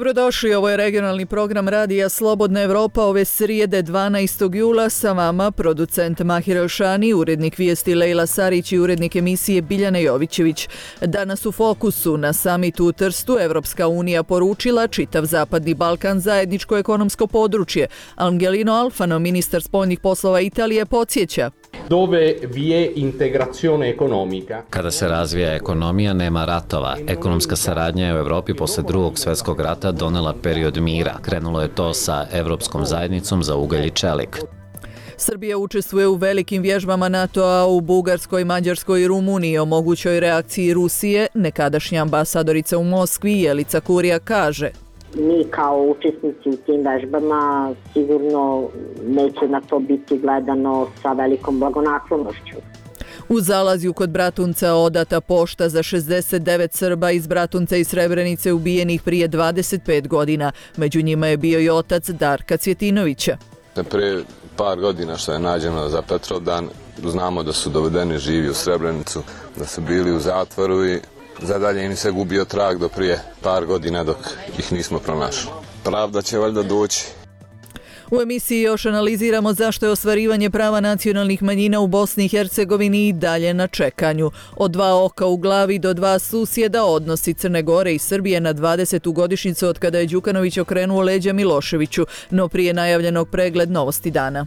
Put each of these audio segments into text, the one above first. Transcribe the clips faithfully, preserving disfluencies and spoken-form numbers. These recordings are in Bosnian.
Dobrodošli, ovo je regionalni program Radija Slobodna Evropa ove srijede dvanaestog jula. Sa vama producent Mahir Elšani, urednik vijesti Lejla Sarić i urednik emisije Biljana Jovićević. Danas u fokusu na samitu u Trstu Evropska unija poručila čitav Zapadni Balkan zajedničko ekonomsko područje. Angelino Alfano, ministar spoljnih poslova Italije, podsjeća. Dove vi je integrazione economica. Kada se razvija ekonomija, nema ratova. Ekonomska saradnja je u Evropi posle drugog svjetskog rata donela period mira. Krenulo je to sa Evropskom zajednicom za ugalj i čelik. Srbija učestvuje u velikim vježbama NATO-a u Bugarskoj, Mađarskoj i Rumuniji o mogućoj reakciji Rusije. Nekadašnja ambasadorica u Moskvi Jelica Kurija kaže: Mi kao učesnici u tim vežbama sigurno neće na to biti gledano sa velikom blagonaklonošću. U Zalazju kod Bratunca odata pošta za šezdeset devet Srba iz Bratunca i Srebrenice ubijenih prije dvadeset pet godina. Među njima je bio i otac Darka Cvjetinovića. Prije par godina što je nađeno za Petrovdan, znamo da su dovedeni živi u Srebrenicu, da su bili u zatvoru i zadalje im se gubio trag do prije par godina dok ih nismo pronašli. Pravda će valjda doći. U emisiji još analiziramo zašto je ostvarivanje prava nacionalnih manjina u Bosni i Hercegovini i dalje na čekanju. Od dva oka u glavi do dva susjeda odnosi Crne Gore i Srbije na dvadesetu godišnjicu od kada je Đukanović okrenuo leđa Miloševiću, no prije najavljenog pregled novosti dana.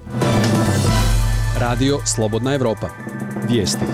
Radio Slobodna Evropa. Vijesti.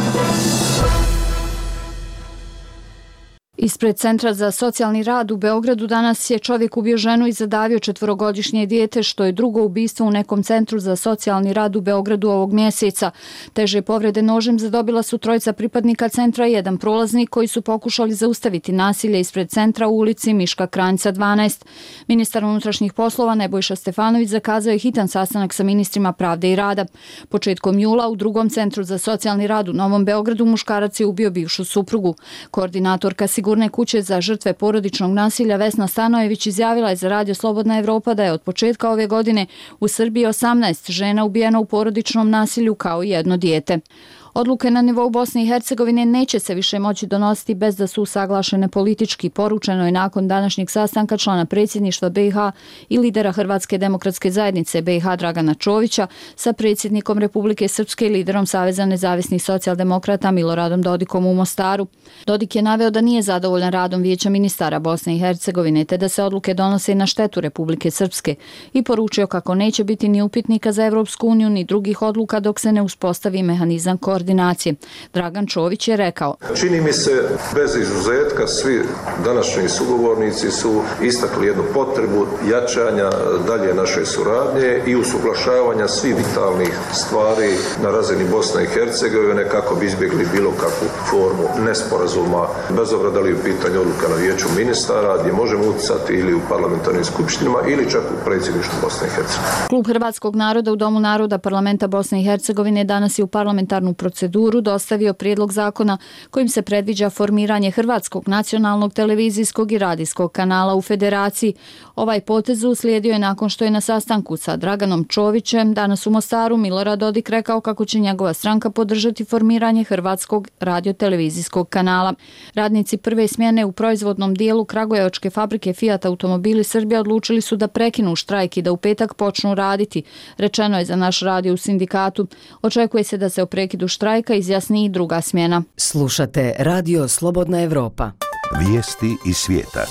Ispred Centra za socijalni rad u Beogradu danas je čovjek ubio ženu i zadavio četvorogodišnje dijete, što je drugo ubistvo u nekom centru za socijalni rad u Beogradu ovog mjeseca. Teže povrede nožem zadobila su trojica pripadnika centra i jedan prolaznik koji su pokušali zaustaviti nasilje ispred centra u ulici Miška Kranjca dvanaest. Ministar unutrašnjih poslova Nebojša Stefanović zakazao je hitan sastanak sa ministrima pravde i rada. Početkom jula u drugom centru za socijalni rad u Novom Beogradu muškarac je ubio bivšu suprugu. Koordinatorka Sigurne kuće za žrtve porodičnog nasilja Vesna Stanojević izjavila je za Radio Slobodna Evropa da je od početka ove godine u Srbiji osamnaest žena ubijeno u porodičnom nasilju kao i jedno dijete. Odluke na nivou Bosne i Hercegovine neće se više moći donositi bez da su usaglašene politički, poručeno je nakon današnjeg sastanka člana predsjedništva B i H i lidera Hrvatske demokratske zajednice B i H Dragana Čovića sa predsjednikom Republike Srpske i liderom Saveza nezavisnih socijaldemokrata Miloradom Dodikom u Mostaru. Dodik je naveo da nije zadovoljan radom Vijeća ministara Bosne i Hercegovine te da se odluke donose na štetu Republike Srpske i poručio kako neće biti ni upitnika za Evropsku uniju ni drugih odluka dok se ne uspostavi mehanizam koordinacije. Dragan Čović je rekao: Čini mi se bez izuzetka svi današnji sugovornici su istakli jednu potrebu jačanja dalje naše suradnje i usuglašavanja svih vitalnih stvari na razini Bosne i Hercegovine kako bi izbjegli bilo kakvu formu nesporazuma, bez obzira da li je u pitanju odluka na Vijeću ministara gdje možemo utjecati ili u parlamentarnim skupštinama ili čak u predsjedništvu Bosne i Hercegovine. Klub Hrvatskog naroda u Domu naroda Parlamenta Bosne i Hercegovine danas je u parlamentarnu proceduru dostavio prijedlog zakona kojim se predviđa formiranje Hrvatskog nacionalnog televizijskog i radijskog kanala u Federaciji. Ovaj potez uslijedio je nakon što je na sastanku sa Draganom Čovićem danas u Mostaru Milorad Dodik rekao kako će njegova stranka podržati formiranje Hrvatskog radiotelevizijskog kanala. Radnici prve smjene u proizvodnom dijelu kragujevačke fabrike Fiat Automobili Srbije odlučili su da prekinu štrajk i da u petak počnu raditi, rečeno je za naš radio u sindikatu. Očekuje se da se o prekidu štrajka izjasni i druga smjena. Slušate Radio Slobodna Evropa. Vijesti iz svijeta.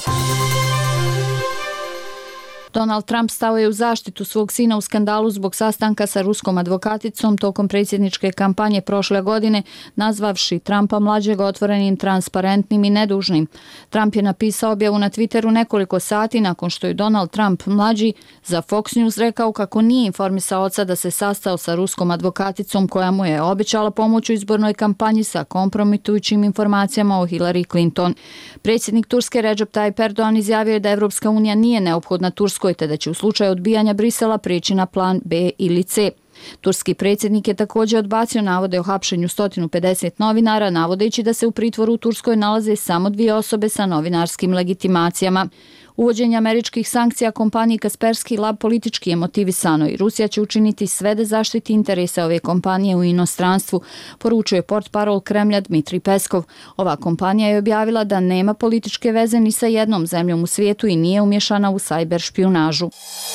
Donald Trump stao je u zaštitu svog sina u skandalu zbog sastanka sa ruskom advokaticom tokom predsjedničke kampanje prošle godine, nazvavši Trumpa mlađeg otvorenim, transparentnim i nedužnim. Trump je napisao objavu na Twitteru nekoliko sati nakon što je Donald Trump mlađi za Fox News rekao kako nije informisao oca da se sastao sa ruskom advokaticom koja mu je obećala pomoć u izbornoj kampanji sa kompromitujućim informacijama o Hillary Clinton. Predsjednik Turske Recep Tayyip Erdogan izjavio je da Evropska unija nije neophodna Turskoj te da će u slučaju odbijanja Brisela prijeći na plan B ili C. Turski predsjednik je također odbacio navode o hapšenju sto pedeset novinara, navodeći da se u pritvoru u Turskoj nalaze samo dvije osobe sa novinarskim legitimacijama. Uvođenje američkih sankcija kompaniji Kaspersky Lab politički je motivisano i Rusija će učiniti sve da zaštiti interese ove kompanije u inostranstvu, poručuje portparol Kremlja Dmitrij Peskov. Ova kompanija je objavila da nema političke veze ni sa jednom zemljom u svijetu i nije umješana u sajber špijunažu.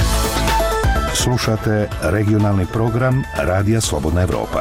Slušate regionalni program Radija Slobodna Evropa.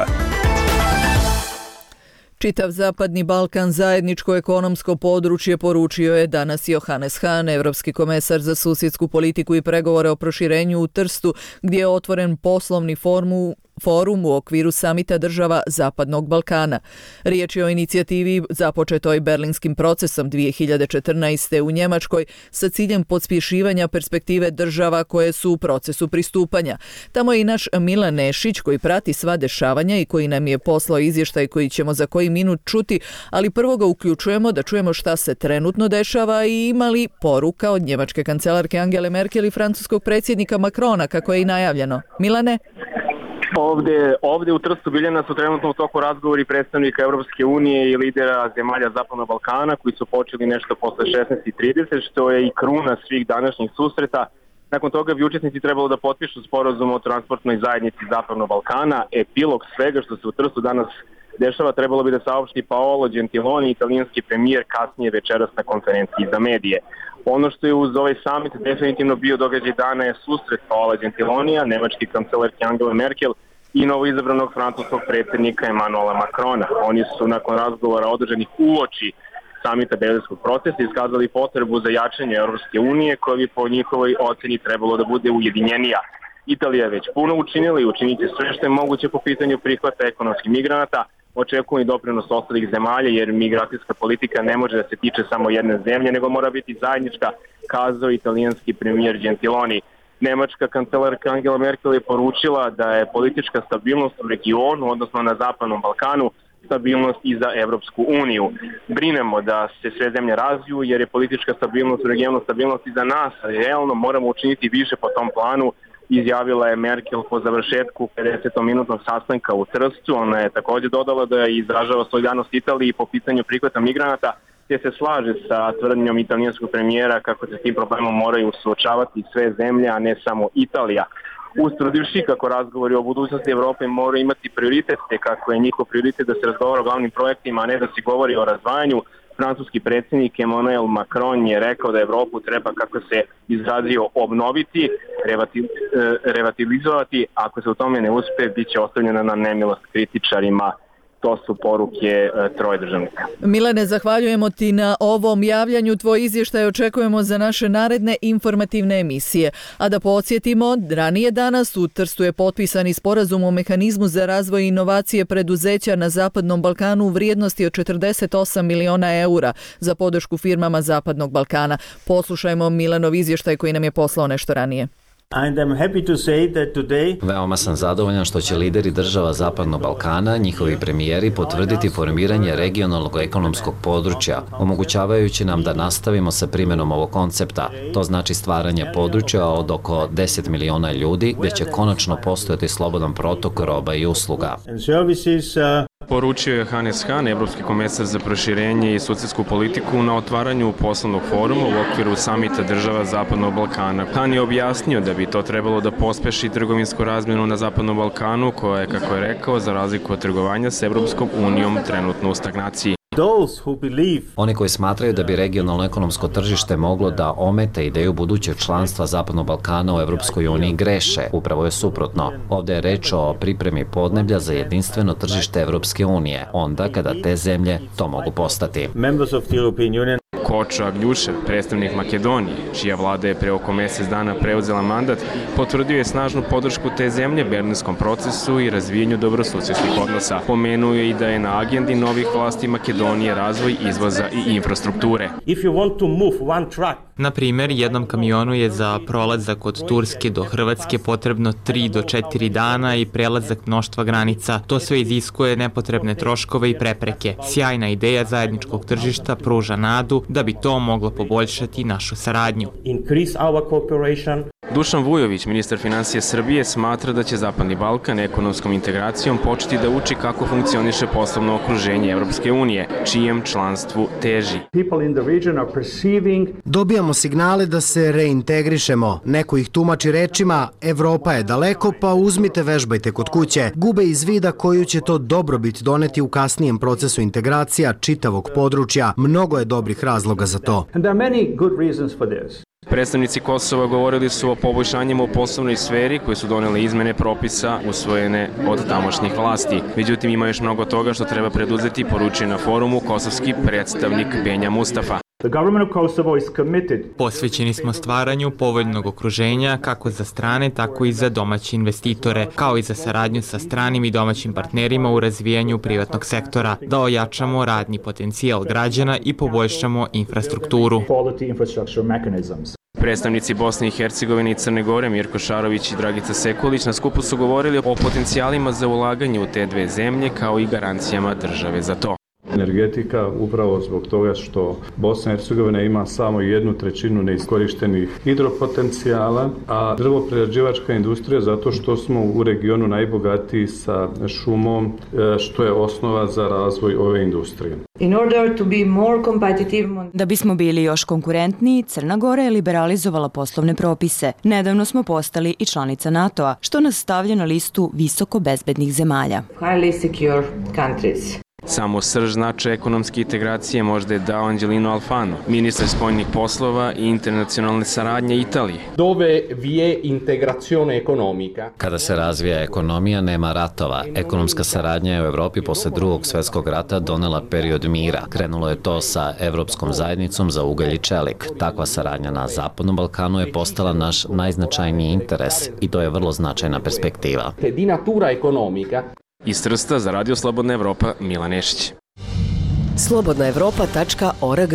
Čitav Zapadni Balkan zajedničko ekonomsko područje, poručio je danas Johannes Hahn, evropski komesar za susjedsku politiku i pregovore o proširenju u Trstu, gdje je otvoren poslovni formu forum u okviru samita država Zapadnog Balkana. Riječ je o inicijativi započetoj berlinskim procesom dvije hiljade četrnaeste. u Njemačkoj sa ciljem pospješivanja perspektive država koje su u procesu pristupanja. Tamo je i naš Milan Nešić koji prati sva dešavanja i koji nam je poslao izvještaj koji ćemo za koji minut čuti, ali prvo ga uključujemo da čujemo šta se trenutno dešava i ima li poruka od njemačke kancelarke Angele Merkel i francuskog predsjednika Macrona, kako je i najavljeno. Milane? Ovdje, ovdje u Trstu Biljana su trenutno u toku razgovori predstavnika Europske unije i lidera zemalja Zapadnog Balkana koji su počeli nešto posle šesnaest i trideset, što je i kruna svih današnjih susreta. Nakon toga bi učesnici trebalo da potpišu sporazum o transportnoj zajednici Zapadnog Balkana. Epilog svega što se u Trstu danas dešava trebalo bi da saopšti Paolo Gentiloni, italijanski premijer, kasnije večeras na konferenciji za medije. Ono što je uz ovaj summit definitivno bio događaj dana je susret Paola Gentilonija, nemački kancelarke Angele Merkel i novoizabranog francuskog predsjednika Emmanuela Macrona. Oni su nakon razgovora održanih uoči samita berlinskog procesa iskazali potrebu za jačanje Europske unije koja bi po njihovoj ocjeni trebalo da bude ujedinjenija. Italija je već puno učinila i učiniti sve što je moguće po pitanju prihvata ekonomskih migranata. Očekuje i doprinos ostalih zemalja jer migracijska politika ne može da se tiče samo jedne zemlje, nego mora biti zajednička, kazao italijanski premijer Gentiloni. Nemačka kancelarka Angela Merkel je poručila da je politička stabilnost u regionu, odnosno na Zapadnom Balkanu, stabilnost i za Evropsku uniju. Brinemo da se sve zemlje razviju jer je politička stabilnost u regionu stabilnost i za nas. Realno moramo učiniti više po tom planu, izjavila je Merkel po završetku pedesetminutnog sastanka u Trstu. Ona je također dodala da je izražava solidarnost Italiji po pitanju prihvata migranata, te se slaže sa tvrdnjom italijanskog premijera kako se s tim problemom moraju suočavati sve zemlje, a ne samo Italija. Ustrudivši kako razgovori o budućnosti Evrope moraju imati prioritet, te kako je njihov prioritet da se razgovara o glavnim projektima, a ne da se govori o razdvajanju, francuski predsjednik Emmanuel Macron je rekao da Evropu treba, kako se izrazio, obnoviti, revitalizovati. Ako se u tome ne uspe, bit će ostavljena na nemilost kritičarima. To su poruke troje državnika. Milane, zahvaljujemo ti na ovom javljanju. Tvoj izvještaj očekujemo za naše naredne informativne emisije. A da podsjetimo, ranije danas u Trstu je potpisani sporazum o mehanizmu za razvoj i inovacije preduzeća na Zapadnom Balkanu u vrijednosti od četrdeset osam miliona eura za podršku firmama Zapadnog Balkana. Poslušajmo Milanov izvještaj koji nam je poslao nešto ranije. Veoma sam zadovoljan što će lideri država Zapadnog Balkana, njihovi premijeri, potvrditi formiranje regionalnog ekonomskog područja, omogućavajući nam da nastavimo sa primjenom ovog koncepta. To znači stvaranje područja od oko deset miliona ljudi, gdje će konačno postojati slobodan protok roba i usluga. Poručio je Johannes Hahn, evropski komesar za proširenje i susjedsku politiku, na otvaranju poslovnog foruma u okviru samita država Zapadnog Balkana. Hahn je objasnio da bi to trebalo da pospeši trgovinsku razmjenu na Zapadnom Balkanu, koja je, kako je rekao, za razliku od trgovanja s Evropskom unijom trenutno u stagnaciji. Oni koji smatraju da bi regionalno ekonomsko tržište moglo da omete ideju budućeg članstva Zapadnog Balkana u Evropskoj uniji greše. Upravo je suprotno. Ovdje je reč o pripremi podneblja za jedinstveno tržište Evropske unije, onda kada te zemlje to mogu postati. Kočo Agljušev, predstavnik Makedonije, čija vlada je pre oko mjesec dana preuzela mandat, potvrdio je snažnu podršku te zemlje berlinskom procesu i razvijenju dobrosusjedskih odnosa. Pomenuo je i da je na agendi novih vlasti Makedonije razvoj izvoza i infrastrukture. Na primjer, jednom kamionu je za prolazak od Turske do Hrvatske potrebno tri do četiri dana i prelazak mnoštva granica. To sve iziskuje nepotrebne troškove i prepreke. Sjajna ideja zajedničkog tržišta pruža nadu da bi to moglo poboljšati našu saradnju. Dušan Vujović, ministar finansija Srbije, smatra da će Zapadni Balkan ekonomskom integracijom početi da uči kako funkcioniše poslovno okruženje Evropske unije, čijem članstvu teži. Dobijamo signale da se reintegrišemo. Neko ih tumači rečima Evropa je daleko, pa uzmite, vežbajte kod kuće. Gube iz vida koju će to dobrobit doneti u kasnijem procesu integracija čitavog područja. Mnogo je dobrih razloga za to. Predstavnici Kosova govorili su o poboljšanjima u poslovnoj sferi koje su donele izmene propisa usvojene od tamošnjih vlasti. Međutim, ima još mnogo toga što treba preduzeti, poručuje na forumu kosovski predstavnik Benja Mustafa. Posvećeni smo stvaranju povoljnog okruženja kako za strane, tako i za domaće investitore, kao i za saradnju sa stranim i domaćim partnerima u razvijanju privatnog sektora, da ojačamo radni potencijal građana i poboljšamo infrastrukturu. Predstavnici Bosne i Hercegovine i Crne Gore Mirko Šarović i Dragica Sekulić na skupu su govorili o potencijalima za ulaganje u te dve zemlje kao i garancijama države za to. Energetika upravo zbog toga što Bosna i Hercegovina ima samo jednu trećinu neiskorištenih hidropotencijala, a drvoprerađivačka industrija zato što smo u regionu najbogatiji sa šumom, što je osnova za razvoj ove industrije. Da bismo bili još konkurentniji, Crna Gora je liberalizovala poslovne propise. Nedavno smo postali i članica NATO-a, što nas stavlja na listu visoko bezbednih zemalja. Samo srž značaja ekonomske integracije možda je dao Angelino Alfano, ministar spoljnih poslova i internacionalne saradnje Italije. Dove vi je integrazione economica. Kada se razvija ekonomija, nema ratova. Ekonomska saradnja je u Evropi posle drugog svjetskog rata donela period mira. Krenulo je to sa Evropskom zajednicom za ugalj i čelik. Takva saradnja na Zapadnom Balkanu je postala naš najznačajniji interes i to je vrlo značajna perspektiva. Di natura economica. Iz Trsta za Radio Slobodna Evropa, Milan Nešić. slobodna evropa tačka org.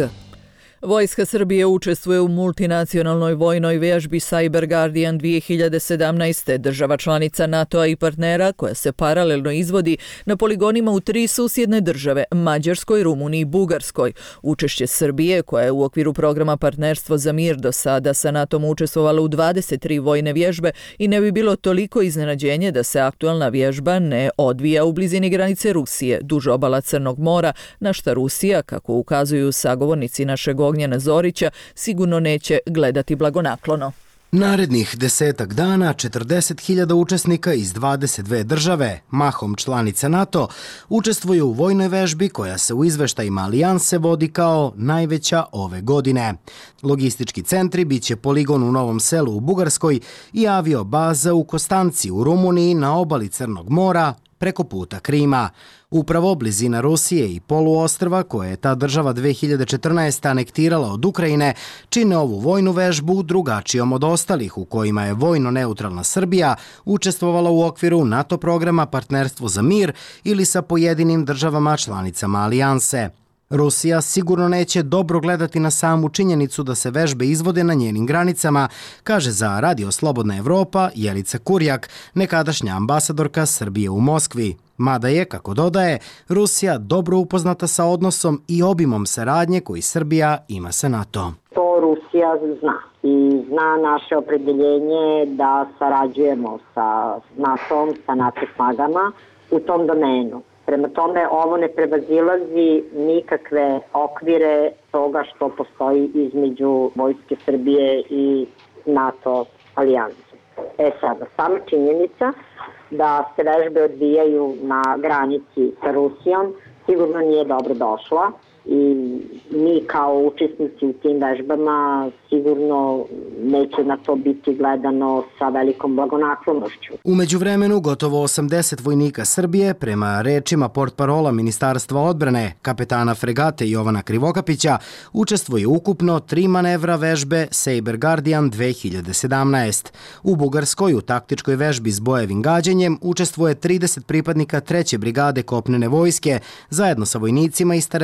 Vojska Srbije učestvuje u multinacionalnoj vojnoj vježbi Cyber Guardian dvije hiljade sedamnaeste. Država članica NATO-a i partnera koja se paralelno izvodi na poligonima u tri susjedne države, Mađarskoj, Rumuniji i Bugarskoj. Učešće Srbije, koja je u okviru programa Partnerstvo za mir do sada sa NATO-om učestvovala u dvadeset tri vojne vježbe i ne bi bilo toliko iznenađenje da se aktualna vježba ne odvija u blizini granice Rusije, duž obala Crnog mora, na šta Rusija, kako ukazuju sagovornici našeg Ognjena Zorića, sigurno neće gledati blagonaklono. Narednih desetak dana četrdeset hiljada učesnika iz dvadeset dve države, mahom članice NATO, učestvuju u vojnoj vežbi koja se u izveštajima alijanse vodi kao najveća ove godine. Logistički centri biće poligon u Novom Selu u Bugarskoj i avio baza u Kostanci u Rumuniji na obali Crnog mora preko puta Krima. Upravo blizina Rusije i poluostrva koje je ta država dve hiljade četrnaeste. anektirala od Ukrajine čine ovu vojnu vežbu drugačijom od ostalih u kojima je vojno neutralna Srbija učestvovala u okviru NATO programa Partnerstvo za mir ili sa pojedinim državama članicama alijanse. Rusija sigurno neće dobro gledati na samu činjenicu da se vežbe izvode na njenim granicama, kaže za Radio Slobodna Evropa Jelica Kurjak, nekadašnja ambasadorka Srbije u Moskvi. Mada je, kako dodaje, Rusija dobro upoznata sa odnosom i obimom saradnje koji Srbija ima sa NATO. To Rusija zna i zna naše opredeljenje da sarađujemo sa NATO-om, sa NATO snagama u tom domenu. Prema tome, ovo ne prevazilazi nikakve okvire toga što postoji između Vojske Srbije i NATO alijanse. E sada, sama činjenica da se vežbe odvijaju na granici sa Rusijom sigurno nije dobro došla i mi kao učesnici u tim vežbama sigurno neće na to biti gledano sa velikom blagonaklonošću. U međuvremenu gotovo osamdeset vojnika Srbije, prema rečima portparola Ministarstva odbrane, kapetana fregate Jovana Krivokapića, učestvuje ukupno tri manevra vežbe Cyber Guardian dve hiljade sedamnaeste. U Bugarskoj u taktičkoj vežbi s bojevim gađanjem učestvuje trideset pripadnika treće brigade kopnene vojske zajedno sa vojnicima i starešinama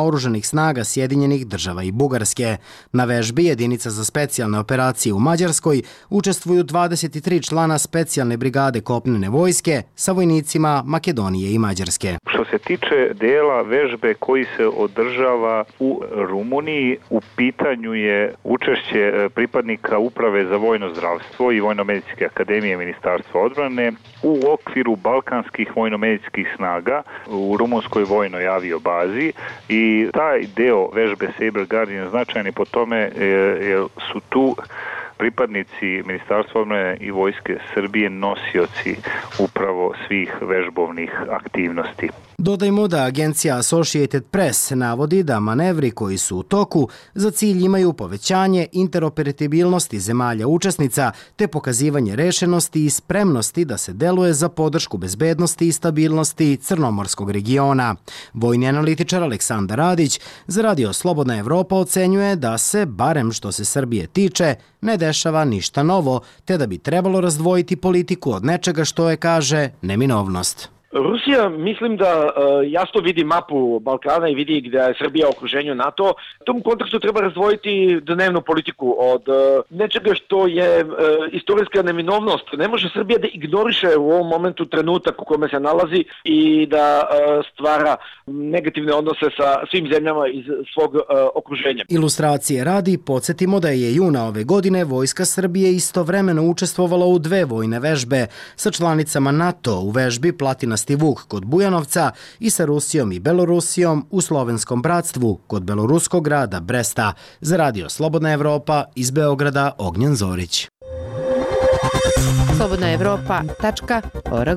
oružanih snaga Sjedinjenih država i Bugarske. Na vežbi jedinica za specijalne operacije u Mađarskoj učestvuju dvadeset tri člana specijalne brigade kopnene vojske sa vojnicima Makedonije i Mađarske. Što se tiče dela vežbe koji se održava u Rumuniji, u pitanju je učešće pripadnika Uprave za vojno zdravstvo i Vojno-medicinske akademije Ministarstva odbrane u okviru balkanskih vojno-medicinskih snaga u rumunskoj vojnoj aviobazi i taj deo vežbe Saber Guardian značajni po tome jer su tu pripadnici Ministarstva odbrane i Vojske Srbije nosioci upravo svih vežbovnih aktivnosti. Dodajmo da agencija Associated Press navodi da manevri koji su u toku za cilj imaju povećanje interoperabilnosti zemalja učesnica te pokazivanje rešenosti i spremnosti da se deluje za podršku bezbednosti i stabilnosti Crnomorskog regiona. Vojni analitičar Aleksandar Radić za Radio Slobodna Evropa ocenjuje da se, barem što se Srbije tiče, ne dešava ništa novo, te da bi trebalo razdvojiti politiku od nečega što je, kaže, neminovnost. Rusija, mislim da uh, jasno vidi mapu Balkana i vidi gdje je Srbija u okruženju NATO. U tom kontekstu treba razdvojiti dnevnu politiku od uh, nečega što je uh, istorijska neminovnost. Ne može Srbija da ignoriše u ovom momentu trenutak u kome se nalazi i da uh, stvara negativne odnose sa svim zemljama iz svog uh, okruženja. Ilustracije radi, podsjetimo da je juna ove godine Vojska Srbije istovremeno učestvovala u dve vojne vežbe sa članicama NATO u vežbi Platina Vuk kod Bujanovca i sa Rusijom i Belorusijom u Slovenskom bratstvu kod beloruskog grada Bresta. Za Radio Slobodna Evropa iz Beograda Ognjen Zorić. slobodna evropa tačka org.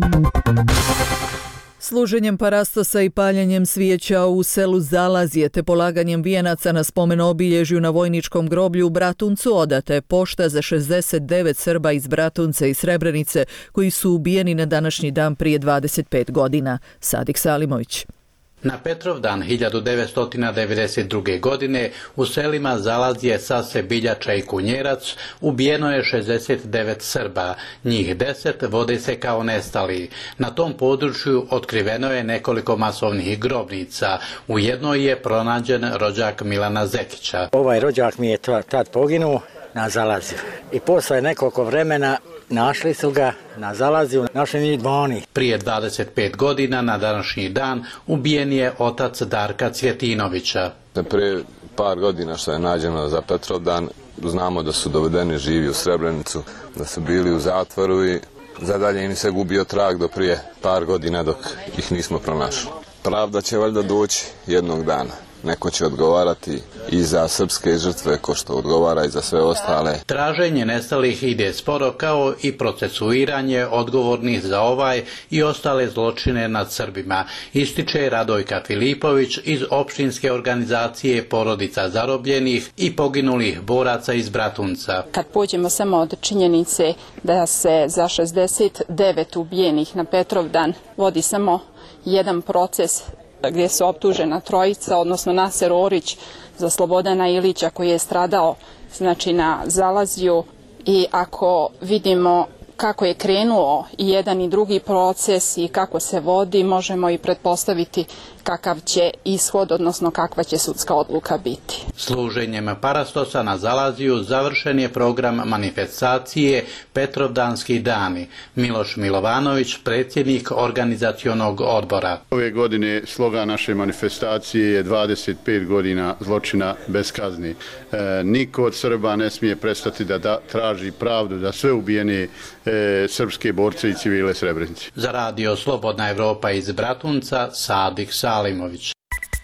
Služenjem parastosa i paljenjem svijeća u selu Zalazije te polaganjem vijenaca na spomen obilježju na vojničkom groblju u Bratuncu odata je pošta za šezdeset devet Srba iz Bratunca i Srebrenice koji su ubijeni na današnji dan prije dvadeset pet godina. Sadik Salimović. Na Petrovdan hiljadu devetsto devedeset druge. godine u selima Zalazije, Sase, Biljača i Kunjerac ubijeno je šezdeset devet Srba, njih deset vode se kao nestali. Na tom području otkriveno je nekoliko masovnih grobnica. U jednoj je pronađen rođak Milana Zekića. Ovaj rođak mi je tad poginuo na Zalaziju i posle nekoliko vremena našli su ga na Zalaziju, našli njih dvani. Prije dvadeset pet godina na današnji dan ubijen je otac Darka Cvjetinovića. Prije par godina što je nađeno za Petrovdan, znamo da su dovedeni živi u Srebrenicu, da su bili u zatvoru i zadalje im se gubio trag do prije par godina dok ih nismo pronašli. Pravda će valjda doći jednog dana. Neko će odgovarati i za srpske žrtve ko što odgovara i za sve ostale. Traženje nestalih ide sporo kao i procesuiranje odgovornih za ovaj i ostale zločine nad Srbima, ističe Radojka Filipović iz opštinske organizacije Porodica zarobljenih i poginulih boraca iz Bratunca. Kad pođemo samo od činjenice da se za šezdeset devet ubijenih na Petrovdan vodi samo jedan proces gdje se optužena trojica, odnosno Naser Orić za Slobodana Ilića koji je stradao znači na Zalaziju, i ako vidimo kako je krenuo i jedan i drugi proces i kako se vodi, možemo i pretpostaviti kakav će ishod, odnosno kakva će sudska odluka biti. Služenjem parastosa na Zalaziju završen je program manifestacije Petrovdanski dani. Miloš Milovanović, predsjednik organizacionog odbora. Ove godine slogan naše manifestacije je dvadeset pet godina zločina bez kazni. E, niko od Srba ne smije prestati da, da traži pravdu za sve ubijene e, srpske borce i civile Srebrenice. Za Radio Slobodna Evropa iz Bratunca, Sadik Salimović.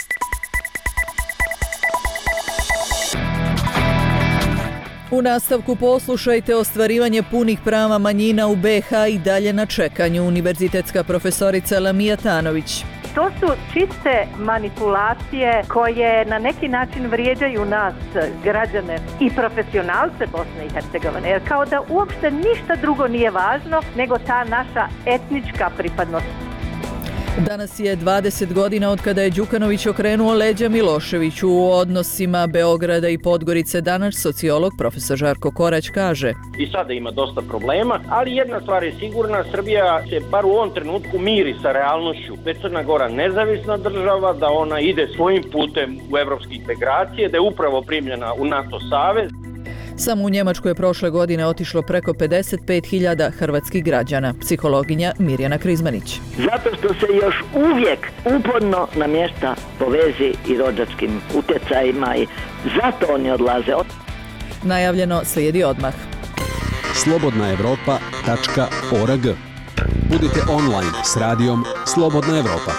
U nastavku poslušajte ostvarivanje punih prava manjina u be ha i dalje na čekanju. Univerzitetska profesorica Lamija Tanović. To su čiste manipulacije koje na neki način vrijeđaju nas, građane i profesionalce Bosne i Hercegovine, jer kao da uopšte ništa drugo nije važno nego ta naša etnička pripadnost. Danas je dvadeset godina od kada je Đukanović okrenuo leđa Miloševiću u odnosima Beograda i Podgorice. Danas sociolog profesor Žarko Korać kaže: I sada ima dosta problema, ali jedna stvar je sigurna, Srbija se bar u ovom trenutku miri sa realnošću. Da je Crna Gora nezavisna država, da ona ide svojim putem u evropske integracije, da je upravo primljena u NATO savez. Samo u Njemačku je prošle godine otišlo preko pedeset pet hiljada hrvatskih građana. Psihologinja Mirjana Krizmanić. Zato što se još uvijek uporno namješta po vezi i rođačkim utjecajima i zato oni odlaze. Najavljeno slijedi odmah. slobodna evropa tačka org. Budite online s radijom Slobodna Evropa.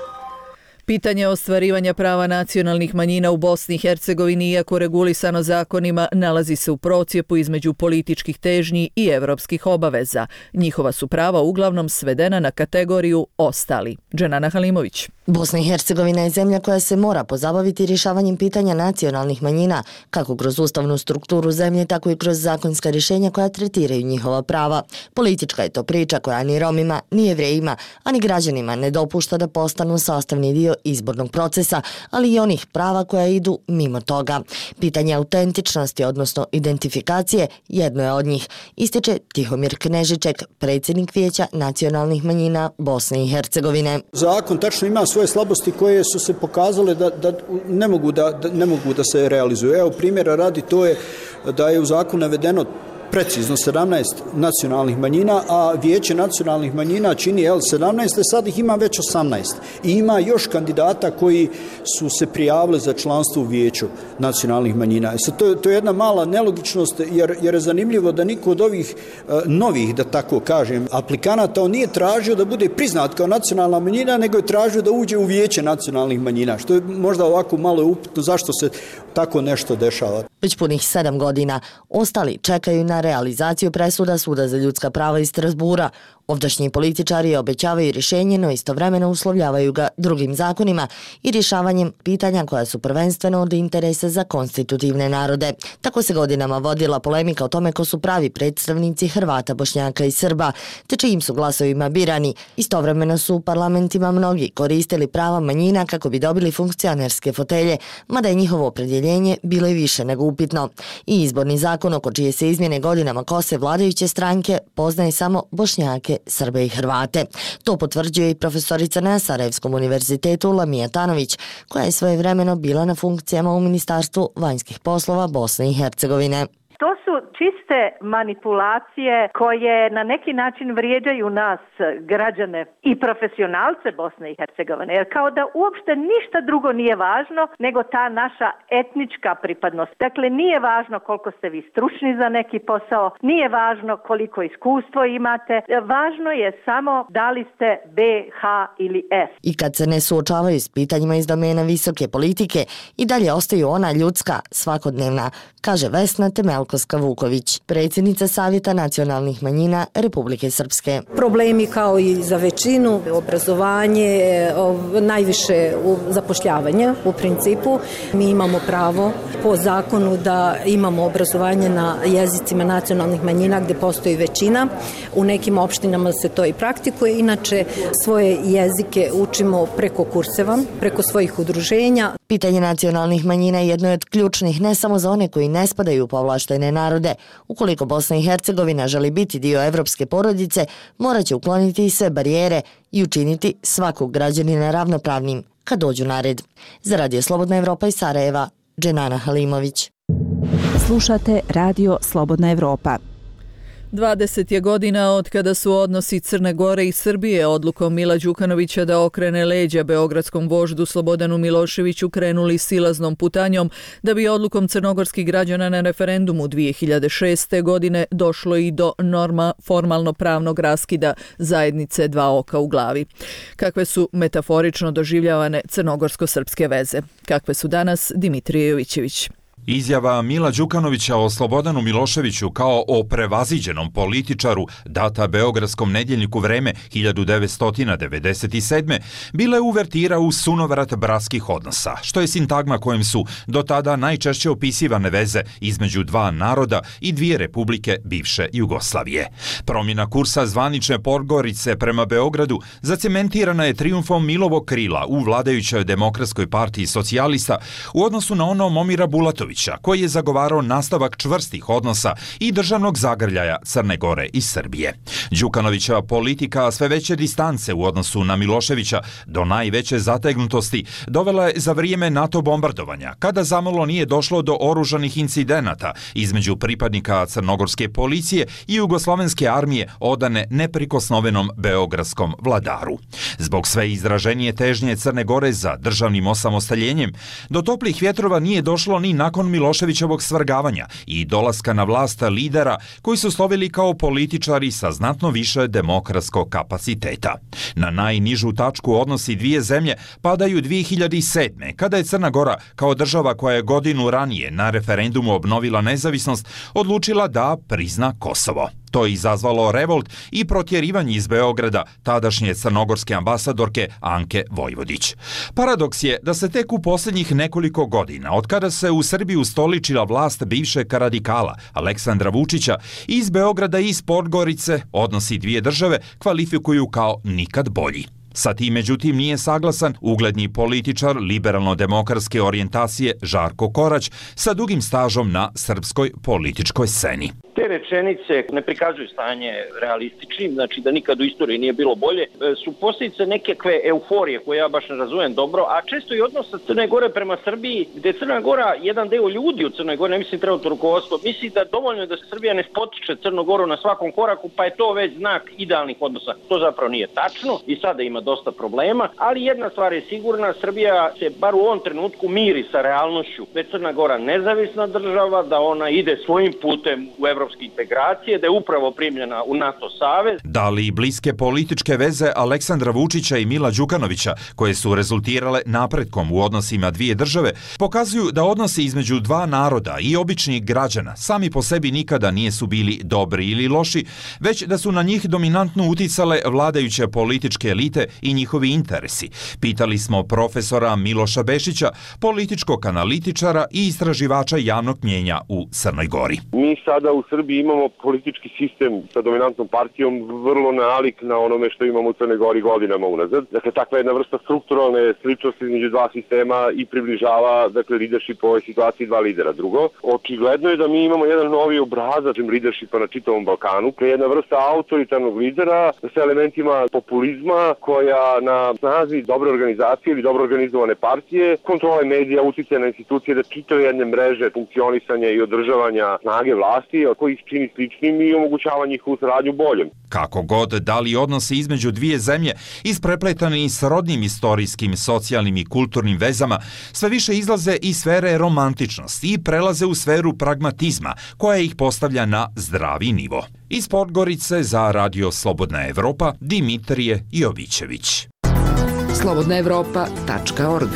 Pitanje ostvarivanja prava nacionalnih manjina u Bosni i Hercegovini, iako regulisano zakonima, nalazi se u procjepu između političkih težnji i evropskih obaveza. Njihova su prava uglavnom svedena na kategoriju ostali. Dženana Halimović. Bosna i Hercegovina je zemlja koja se mora pozabaviti rješavanjem pitanja nacionalnih manjina, kako kroz ustavnu strukturu zemlje, tako i kroz zakonska rješenja koja tretiraju njihova prava. Politička je to priča koja ni Romima, ni Jevrejima, a ni građanima ne dopušta da postanu sastavni dio izbornog procesa, ali i onih prava koja idu mimo toga. Pitanje autentičnosti, odnosno identifikacije, jedno je od njih, ističe Tihomir Knežiček, predsjednik Vijeća nacionalnih manjina Bosne i Hercegovine. Zakon tačno ima svoje slabosti koje su se pokazale da, da, ne mogu da, da ne mogu da se realizuju. Evo primjera radi, to je da je u zakonu navedeno precizno sedamnaest nacionalnih manjina, a Vijeće nacionalnih manjina čini L sedamnaest, sad ih ima već osamnaest. I ima još kandidata koji su se prijavili za članstvo u Vijeću nacionalnih manjina. E sad, to, to je jedna mala nelogičnost, jer, jer je zanimljivo da niko od ovih uh, novih, da tako kažem, aplikanata, on nije tražio da bude priznat kao nacionalna manjina, nego je tražio da uđe u Vijeće nacionalnih manjina, što je možda ovako malo upitno zašto se tako nešto dešava. Već punih sedam godina ostali čekaju na realizaciju presuda Suda za ljudska prava iz Strasbura. Ovdašnji političari obećavaju rješenje, no istovremeno uslovljavaju ga drugim zakonima i rješavanjem pitanja koja su prvenstveno od interesa za konstitutivne narode. Tako se godinama vodila polemika o tome ko su pravi predstavnici Hrvata, Bošnjaka i Srba, te čijim su glasovima birani. Istovremeno su u parlamentima mnogi koristili prava manjina kako bi dobili funkcionerske fotelje, mada je njihovo opredjeljenje bilo i više nego upitno. I izborni zakon oko čije se izmjene godinama kose vladajuće stranke poznaje samo Bošnjake, Srbe i Hrvate. To potvrđuje i profesorica na Sarajevskom univerzitetu Lamija Tanović, koja je svojevremeno bila na funkcijama u Ministarstvu vanjskih poslova Bosne i Hercegovine. To su čiste manipulacije koje na neki način vrijeđaju nas, građane i profesionalce Bosne i Hercegovine, jer kao da uopšte ništa drugo nije važno nego ta naša etnička pripadnost. Dakle, nije važno koliko ste vi stručni za neki posao, nije važno koliko iskustvo imate, važno je samo da li ste B, H ili F. I kad se ne suočavaju s pitanjima iz domena visoke politike, i dalje ostaju ona ljudska, svakodnevna, kaže Vesna Temelkovska-Vuković, predsjednica Savjeta nacionalnih manjina Republike Srpske. Problemi kao i za većinu, obrazovanje, najviše zapošljavanje u principu. Mi imamo pravo po zakonu da imamo obrazovanje na jezicima nacionalnih manjina gdje postoji većina. U nekim opštinama se to i praktikuje. Inače, svoje jezike učimo preko kurseva, preko svojih udruženja. Pitanje nacionalnih manjina je jedno od ključnih ne samo za one koji ne spadaju u povlaštene narode. Ukoliko Bosna i Hercegovina želi biti dio evropske porodice, morat će ukloniti sve barijere i učiniti svakog građanina ravnopravnim kad dođu na red. Za Radio Slobodna Evropa iz Sarajeva, Dženana Halimović. Slušate Radio Slobodna Evropa. dvadeset je godina od kada su odnosi Crne Gore i Srbije odlukom Mila Đukanovića da okrene leđa beogradskom voždu Slobodanu Miloševiću krenuli silaznom putanjom, da bi odlukom crnogorskih građana na referendumu dvije hiljade šeste. godine došlo i do norma formalno pravnog raskida zajednice dva oka u glavi. Kakve su metaforično doživljavane crnogorsko-srpske veze? Kakve su danas? Dimitrije Jovićević. Izjava Mila Đukanovića o Slobodanu Miloševiću kao o prevaziđenom političaru data Beogradskom nedjeljniku Vreme hiljadu devetsto devedeset sedme. bila je uvertira u sunovrat bratskih odnosa, što je sintagma kojim su do tada najčešće opisivane veze između dva naroda i dvije republike bivše Jugoslavije. Promjena kursa zvanične Podgorice prema Beogradu zacementirana je trijumfom Milovog krila u vladajućoj Demokratskoj partiji socijalista u odnosu na ono Momira Bulatovića, koji je zagovarao nastavak čvrstih odnosa i državnog zagrljaja Crne Gore i Srbije. Đukanovića politika sve veće distance u odnosu na Miloševića do najveće zategnutosti dovela je za vrijeme NATO bombardovanja, kada zamalo nije došlo do oružanih incidenata između pripadnika crnogorske policije i jugoslovenske armije odane neprikosnovenom beogradskom vladaru. Zbog sve izraženije težnje Crne Gore za državnim osamostaljenjem, do toplih vjetrova nije došlo ni nakon Miloševićevog svrgavanja i dolaska na vlast lidera koji su slovili kao političari sa znatno više demokratskog kapaciteta. Na najnižu tačku odnosi dvije zemlje padaju dvije hiljade sedme. kada je Crna Gora kao država koja je godinu ranije na referendumu obnovila nezavisnost odlučila da prizna Kosovo. To je izazvalo revolt i protjerivanje iz Beograda tadašnje crnogorske ambasadorke Anke Vojvodić. Paradoks je da se tek u posljednjih nekoliko godina, od kada se u Srbiji ustoličila vlast bivšeg radikala Aleksandra Vučića, iz Beograda i iz Podgorice odnosi dvije države kvalifikuju kao nikad bolji. Sa tim, međutim, nije saglasan ugledni političar liberalno-demokratske orijentacije Žarko Korać sa dugim stažom na srpskoj političkoj sceni. Te rečenice ne prikazuju stanje realističnim, znači da nikad u istoriji nije bilo bolje, su posljedice nekakve euforije koje ja baš ne razumijem dobro, a često i odnosa Crne Gore prema Srbiji, gdje Crna Gora, jedan deo ljudi u Crnoj Gori, ne mislim trenutno rukovodstvo, misli da dovoljno je da Srbija ne spotiče Crnu Goru na svakom koraku, pa je to već znak idealnih odnosa. To zapravo nije tačno i sada ima dosta problema, ali jedna stvar je sigurna, Srbija se bar u ovom trenutku miri sa realnošću, da je Crna Gora nezavisna država, da ona ide svojim putem u evropske integracije, da je upravo primljena u NATO savez. Da li bliske političke veze Aleksandra Vučića i Mila Đukanovića, koje su rezultirale napretkom u odnosima dvije države, pokazuju da odnosi između dva naroda i običnih građana sami po sebi nikada nisu bili dobri ili loši, već da su na njih dominantno uticale vladajuće političke elite i njihovi interesi. Pitali smo profesora Miloša Bešića, političkog analitičara i istraživača javnog mnjenja u Crnoj Gori. Mi sada u Srbiji imamo politički sistem sa dominantnom partijom vrlo nalik na onome što imamo u Crnoj Gori godinama unazad. Dakle, takva jedna vrsta strukturalne sličnosti između dva sistema i približava, dakle, leadership u ovoj situaciji dva lidera. Drugo, očigledno je da mi imamo jedan novi obrazac leadershipa na čitavom Balkanu, jedna vrsta autoritarnog lidera sa elementima populizma koja na snazi dobre organizacije ili dobro organizovane partije, kontrole medija, uticaja na institucije, da čitaju jedne mreže funkcionisanja i održavanja snage vlasti, koji ih čini sličnim i omogućava njihovu saradnju boljom. Kako god, da li odnosi između dvije zemlje, isprepletani s rodnim istorijskim, socijalnim i kulturnim vezama, sve više izlaze iz sfere romantičnosti i prelaze u sferu pragmatizma, koja ih postavlja na zdravi nivo. Iz Podgorice za Radio Slobodna Evropa, Dimitrije Jovićević. slobodna evropa tačka org.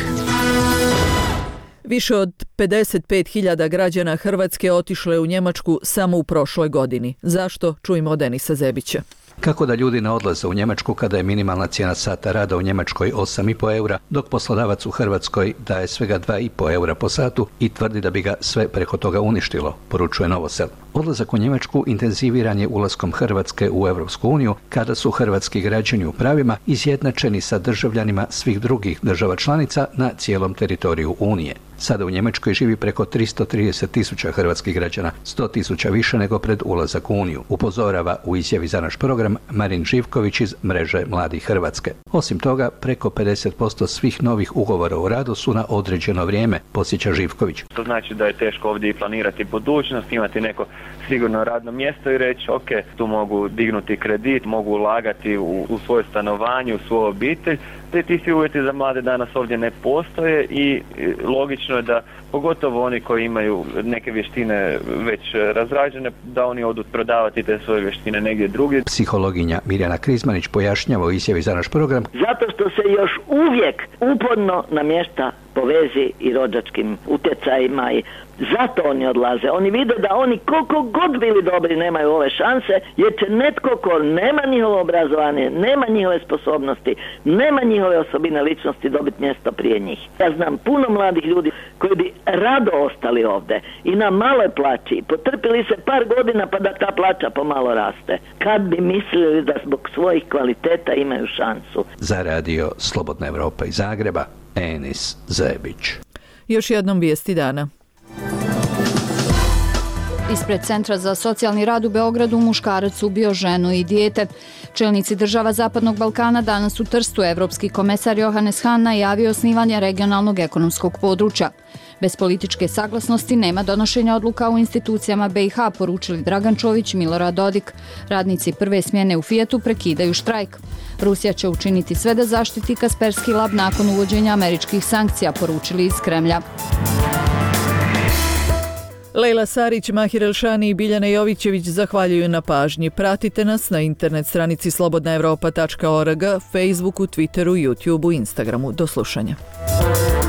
Više od pedeset pet hiljada građana Hrvatske otišlo je u Njemačku samo u prošloj godini. Zašto? Čujmo od Denisa Zebića. Kako da ljudi ne odlaze u Njemačku kada je minimalna cijena sata rada u Njemačkoj osam i po eura, dok poslodavac u Hrvatskoj daje svega dva i po eura po satu i tvrdi da bi ga sve preko toga uništilo, poručuje Novosel. Odlazak u Njemačku intenziviran je ulaskom Hrvatske u Europsku uniju, kada su hrvatski građani u pravima izjednačeni sa državljanima svih drugih država članica na cijelom teritoriju Unije. Sada u Njemačkoj živi preko tristo trideset tisuća hrvatskih građana, sto tisuća više nego pred ulazak u Uniju, upozorava u izjavi za naš program Marin Živković iz mreže Mladih Hrvatske. Osim toga, preko pedeset posto svih novih ugovora o radu su na određeno vrijeme, podsjeća Živković. To znači da je teško ovdje i planirati budućnost, imati neko sigurno radno mjesto i reći ok, tu mogu dignuti kredit, mogu ulagati u, u svoje stanovanje, u svoju obitelj. Te ti svi uvjeti za mlade danas ovdje ne postoje i logično je da pogotovo oni koji imaju neke vještine već razrađene, da oni odu prodavati te svoje vještine negdje drugdje. Psihologinja Mirjana Krizmanić pojašnjava u izjavi za naš program. Zato što se još uvijek uporno namješta po po vezi i rođačkim utjecajima i zato oni odlaze. Oni vide da oni koliko god bili dobri nemaju ove šanse, jer će netko ko nema njihovo obrazovanje, nema njihove sposobnosti, nema njihove osobine ličnosti dobiti mjesto prije njih. Ja znam puno mladih ljudi koji bi rado ostali ovdje i na maloj plaći, potrpili se par godina pa da ta plaća pomalo raste. Kad bi mislili da zbog svojih kvaliteta imaju šansu. Za radio Slobodna Evropa iz Zagreba, Enis Zebić. Još jednom vijesti dana. Ispred Centra za socijalni rad u Beogradu muškarac ubio ženu i dijete. Čelnici država Zapadnog Balkana danas u Trstu evropski komesar Johannes Hahn najavio osnivanje regionalnog ekonomskog područja. Bez političke saglasnosti nema donošenja odluka u institucijama B i H, poručili Dragan Čović i Milorad Dodik. Radnici prve smjene u Fijatu prekidaju štrajk. Rusija će učiniti sve da zaštiti Kasperski lab nakon uvođenja američkih sankcija, poručili iz Kremlja. Lejla Sarić, Mahir Elšani i Biljana Jovićević zahvaljuju na pažnji. Pratite nas na internet stranici slobodna evropa tačka org, Facebooku, Twitteru, YouTubeu, Instagramu. Do slušanja.